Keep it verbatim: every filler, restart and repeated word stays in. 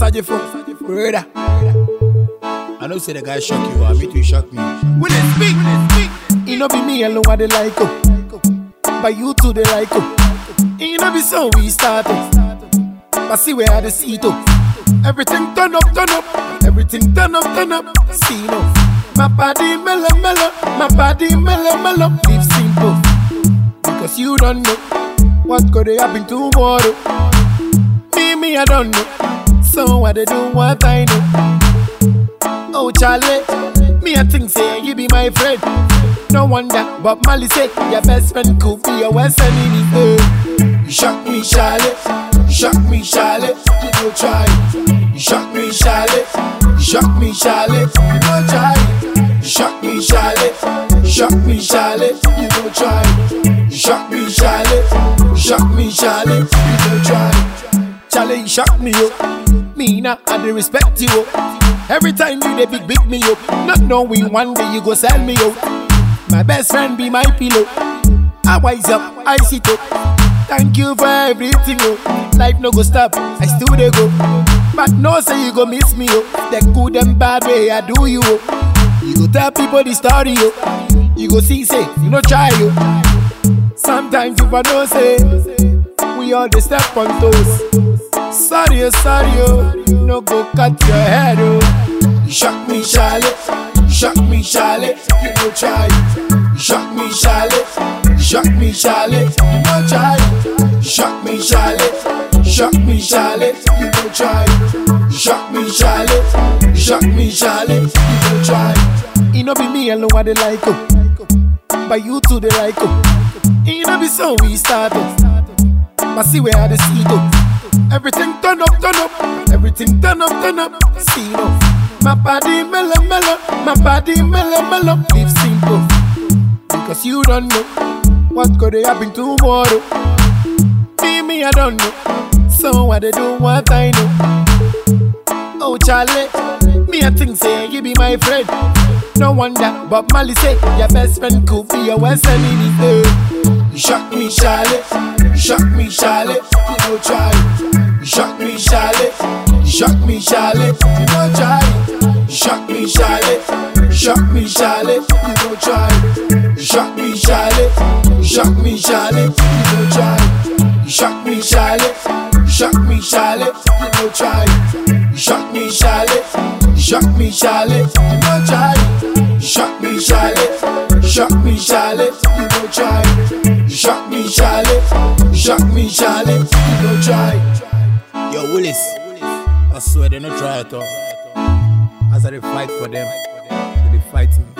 Sergeant from Brother. I know say the guy shock you, I mean to shock me. When they speak, when they speak, it no be me alone what they like, oh. But you too they like, oh. It no be so we start, oh. But see where I see it, oh. Everything turn up, turn up. Everything turn up, turn up. See no. My body mellow, mellow. My body mellow, mellow. Live simple, because you don't know what could happen tomorrow. Me, me, I don't know. So what they do, what I know. Oh Charlie, me I think say you be my friend. No wonder, but Mali say your best friend could be your worst enemy. Uh, you shock me, Charlie. You shock me, Charlie. You don't try. You shock me, Charlie. You shock me, Charlie. You don't try. You shock me, Charlie. You shock me, Charlie. You don't try. You shock me, Charlie. You shock me, Charlie. You don't try. Charlie, you shock me, yo. Me nah, I dey respect you, yo. Every time you dey big big me up, not knowing one day you go sell me out. My best friend be my pillow. I wise up, I sit up. Thank you for everything, oh. Life no go stop, I still dey go. But no say you go miss me, oh. The good and bad way I do you, oh. You go tell people the story, oh. You go see, say, you no try, oh. Sometimes you no say, we all dey step on toes. Sorry, oh, sorry, oh. No go cut your head, oh. You shock me, Charlie. You shock me, Charlie. You no try. You shock me, Charlie. You shock me, Charlie. You no try. You shock me, Charlie. You shock me, Charlie. You no try. You shock me, Charlie. You shock me, Charlie. You no try. It no be me alone what they like, oh. But you too they like, oh. It no be so we start, oh. But see where I see it, oh. Everything turn up, turn up. Everything turn up, turn up. See no. My body mellow, mellow. My body mellow, mellow. Live simple, because you don't know what could happen tomorrow. Me, me, I don't know. So what they do, what I know. Oh Charlie, me I think say you be my friend. No wonder, but Mali say your best friend could be your worst enemy. Uh, you shock me, Charlie. You shock me, Charlie. You don't try. You shock me, Charlie. You shock me, Charlie. You don't try. You shock me, Charlie. You shock me, Charlie. You don't try. You shock me, Charlie. You shock me, Charlie. You don't try. You shock me, Charlie. You shock me, Charlie. You don't try. You shock me, Charlie. You shock me, Charlie. You don't try. You shock me, Charlie. You shock me, Charlie. You don't try. You shock me, Charlie. You shock me, Charlie. You don't try. Yo, Willis, I swear they don't try at all. As I dey fight for them, they dey fight me.